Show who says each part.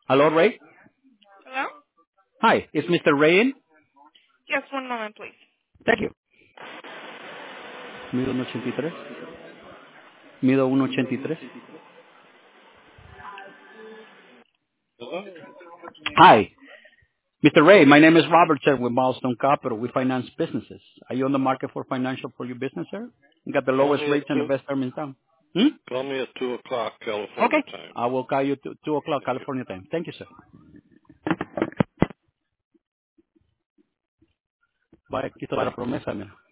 Speaker 1: Hello, Ray?
Speaker 2: Hello?
Speaker 1: Hi, is Mr. Ray in?
Speaker 2: Yes, one moment, please.
Speaker 1: Thank you. Mido 1.83. Mido 1.83.
Speaker 2: Hello?
Speaker 1: Hi, Mr. Ray. My name is Robert, sir, with Milestone Capital. We finance businesses. Are you on the market for financial for your business, sir? You got the
Speaker 2: Call
Speaker 1: lowest
Speaker 2: me at
Speaker 1: rates and the
Speaker 2: two.
Speaker 1: best term in town. Hmm?
Speaker 2: Call me at 2 o'clock California
Speaker 1: Okay.
Speaker 2: time.
Speaker 1: I will call you 2 o'clock
Speaker 2: Thank you.
Speaker 1: California time. Thank you, sir. Vaya, aquí está la promesa, mira.